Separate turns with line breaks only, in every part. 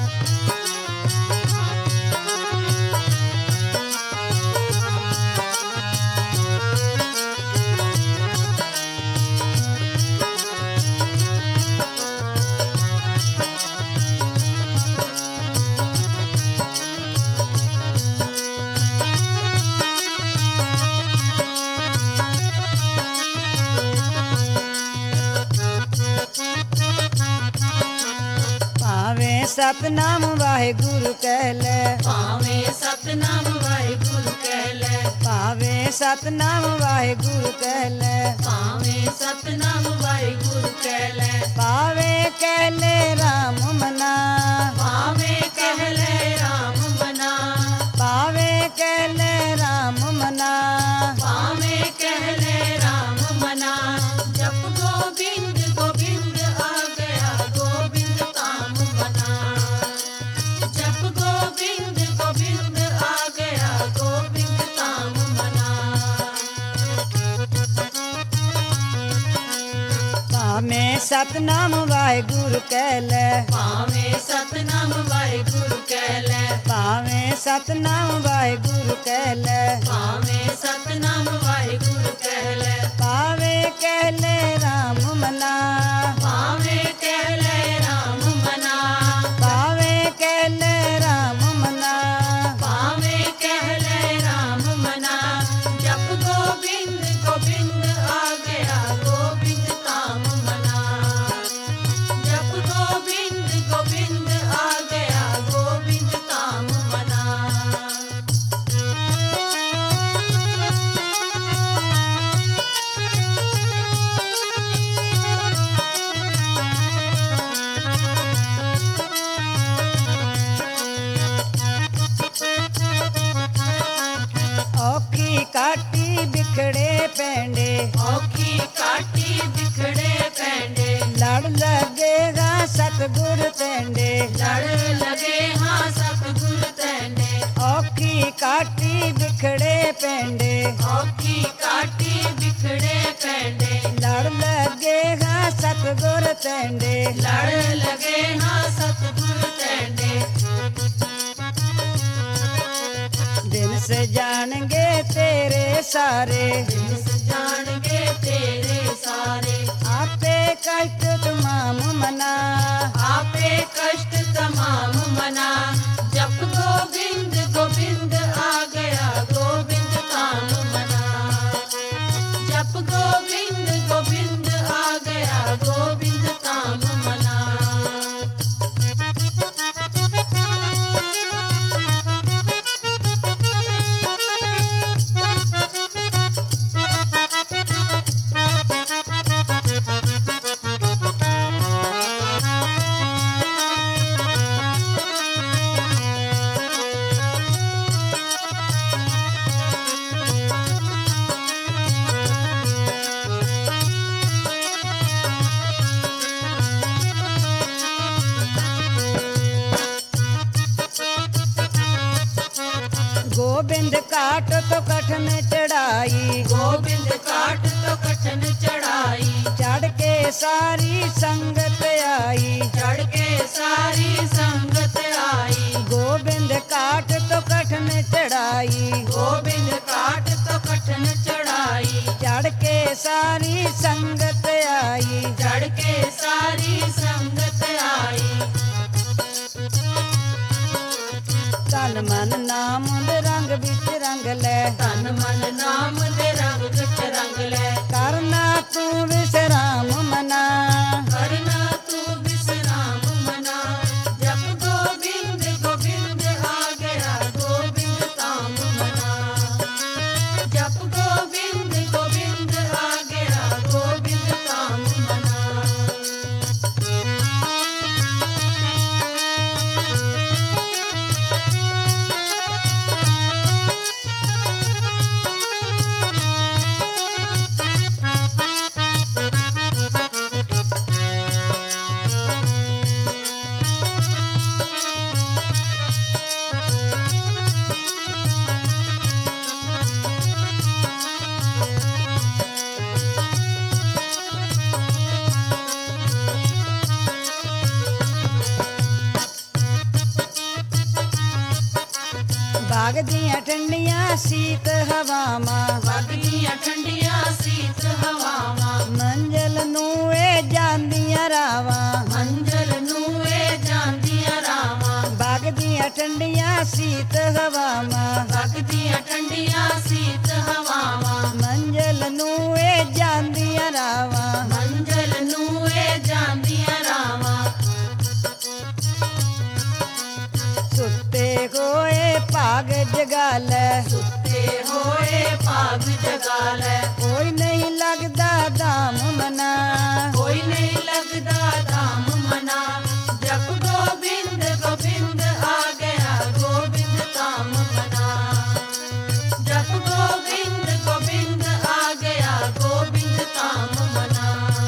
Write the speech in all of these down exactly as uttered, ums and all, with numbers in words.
सतनाम वाहिगुरु कह ले,
पावे सतनाम वाहिगुरु कह ले,
पावे सतनाम वाहिगुरु कह ले,
पावे सतनाम वाहिगुरु कह ले,
पावे कह ले राम मना,
पावे कह ले राम मना,
पावे कह ले राम मना,
पावे कह ले राम मना। जप गोविंद गोविंद आ गया गोविंद काम बना, जप गोविंद गोविंद आ गया गोविंद काम बना।
पावे सतनाम वाहिगुरु कह ले,
पावे सतनाम वाहिगुरु कह ले,
पावे सतनाम वाहिगुरु कह ले,
पावे सतनाम वाहिगुरु कह ले,
पावे कह ले राम मना,
पावे कह ले राम मना,
पावे कह ले राम मना,
पावे कह ले राम मना। जप गोविंद गोविंद आ गया गोविंद काम बना, जप गोविंद गोविंद आ गया गोविंद काम बना।
औखी काटी बिखड़े पेंडे,
औखी काटी बिखड़े पैंडे,
लड़ लगेगा सतगुर तेंडे,
लड़ लगे हाँ सतगुर तेंडे,
औखी काटी बिखड़े पेंडे,
औखी काटी बिखड़े पैंडे,
लड़ लगेगा सतगुर तेंडे,
लड़ लगे हाँ सतगुर तेंडे।
दिन से जानेंगे तेरे सारे,
जिस जानेंगे तेरे सारे,
आपे कष्ट तमाम मना,
आपे कष्ट तमाम मना। जप गोविंद गोविंद आ गया गोविंद काम बना, जप गोविंद गोविंद आ गया गोविंद काम बना।
गोविंद काट तो कठिन चढ़ाई,
गोविंद काट तो कठिन चढ़ाई,
चढ़ के सारी संगत आई,
चढ़ के सारी संगत आई,
गोविंद काट तो कठिन चढ़ाई,
गोविंद काट तो कठिन चढ़ाई,
चढ़ के सारी संगत आई,
चढ़ के सारी संगत आई।
तन मन नाम दे रंग बिच रंग ले,
तन मन नाम दे रंग विच रंग ले,
करना तू विश्राम मना,
करना तू विश्राम मना। जप गोविंद गोविंद आ गया गोविंद काम बना, जप गोविंद गोविंद आ गया गोविंद काम बना।
ਵਗਦੀਆਂ ਠੰਡੀਆਂ ਸੀਤ ਹਵਾਵਾਂ
ਵਗਦੀਆਂ ਠੰਡੀਆਂ ਸੀਤ ਹਵਾਵਾਂ
ਮੰਜ਼ਲ ਨੂੰ ਏ ਜਾਂਦੀਆਂ ਰਾਵਾਂ
ਮੰਜ਼ਲ ਨੂੰ ਏ ਜਾਂਦੀਆਂ ਰਾਵਾਂ
ਵਗਦੀਆਂ ਠੰਡੀਆਂ ਸੀਤ ਹਵਾਵਾਂ
ਵਗਦੀਆਂ ਠੰਡੀਆਂ ਸੀਤ ਹਵਾਵਾਂ
ਮੰਜ਼ਲ ਨੂੰ ਏ ਜਾਂਦੀਆਂ ਰਾਵਾਂ
ਮੰਜ਼ਲ ਨੂੰ ਏ ਜਾਂਦੀਆਂ ਰਾਵਾਂ
ਸੁੱਤੇ ਹੋਏ ਭਾਗ ਜਗਾ ਲੈ
ਸੁੱਤੇ ਹੋਏ ਭਾਗ ਜਗਾ ਲੈ
ਕੋਈ ਨਹੀਂ ਲੱਗਦਾ ਦਾਮ ਮਨਾ
ਕੋਈ ਨਹੀਂ ਲੱਗਦਾ ਧਾਮ ਮਨਾ ਜਪ ਗੋਬਿੰਦ ਗੋਬਿੰਦ ਆ ਗਿਆ ਗੋਬਿੰਦ ਧਾਮ ਮਨਾ ਜਪ ਗੋਬਿੰਦ ਗੋਬਿੰਦ ਆ ਗਿਆ ਗੋਬਿੰਦ ਧਾਮ ਮਨਾ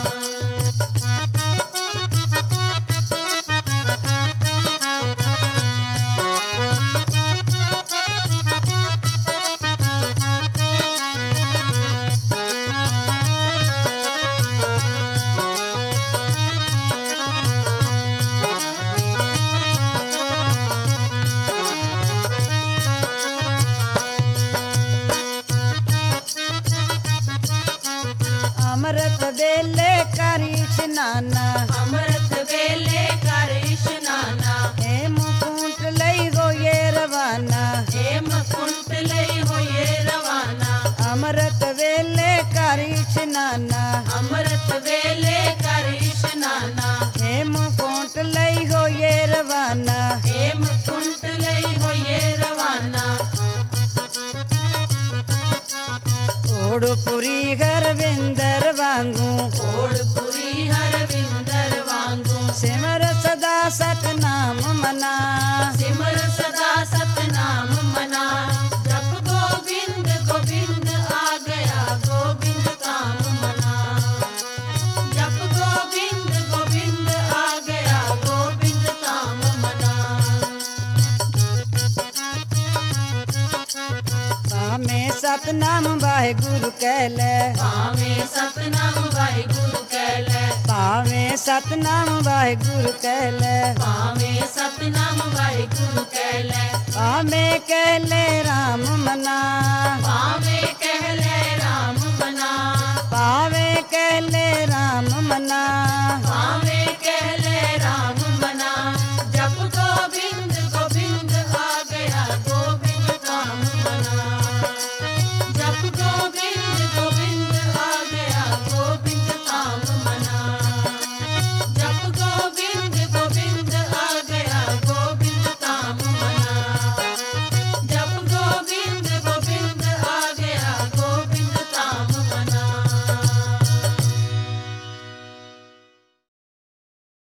ਅੰਮ੍ਰਿਤ ਵੇਲੇ ਕਰੀ ਇਸ਼ਨਾਨਾ
ਅੰਮ੍ਰਿਤ ਵੇਲੇ ਕਰ ਇਸ਼ਨਾਨਾ
ਏ ਮੁਕੁੰਟ ਲਈ ਹੋਏ ਰਵਾਨਾ
ਏ ਮਕੁੰਟ ਲਈ ਹੋਏ ਰਵਾਨਾ
ਅੰਮ੍ਰਿਤ ਵੇਲੇ ਕਰੀ ਇਸ਼ਨਾਨਾ
ਅੰਮ੍ਰਿਤ ਵੇਲੇ ਕਰ ਇਸ਼ਨਾਨਾ
ਏ ਮੁਕੁੰਟ ਲਈ ਹੋਏ ਰਵਾਨਾ
ਏ ਮਕੁੰਟ ਲਈ ਹੋਏ ਰਵਾਨਾ
ਓੜਪੁਰੀ ਹਰਵਿੰਦਰ ਵਾਂਗੂ
ਓੜਪੁਰੀ ਹਰਵਿੰਦਰ ਵਾਂਗੂ
ਸਿਮਰ ਸਦਾ ਸਤਨਾਮ ਮਨਾ
ਸਿਮਰ ਸਦਾ ਸਤਨਾਮ ਮਨਾ ਜਪ ਗੋਬਿੰਦ ਗੋਬਿੰਦ ਆ ਗਿਆ ਗੋਬਿੰਦ ਧਾਮ ਮਨਾ ਜਪ ਗੋਬਿੰਦ ਗੋਬਿੰਦ ਆ ਗਿਆ ਗੋਬਿੰਦ ਧਾਮ ਮਨਾ
ਭਾਵੇਂ ਸਤਨਾਮ ਵਾਹਿਗੁਰੂ ਕਹਿ ਲੈ
ਭਾਵੇਂ ਸਤਨਾਮ ਵਾਹਿਗੁਰੂ ਕਹਿ ਲੈ
ਭਾਵੇਂ ਸਤਨਾਮ ਵਾਹਿਗੁਰੂ ਕਹਿ ਲੈ
ਭਾਵੇਂ ਸਤਨਾਮ ਵਾਹਿਗੁਰੂ ਕਹਿ ਲੈ
ਭਾਵੇਂ ਕਹਿ ਲੈ ਰਾਮ ਮਨਾ
ਭਾਵੇਂ ਕਹਿ ਲੈ ਰਾਮ ਮਨਾ
ਭਾਵੇਂ ਕਹਿ ਲੈ ਰਾਮ ਮਨਾ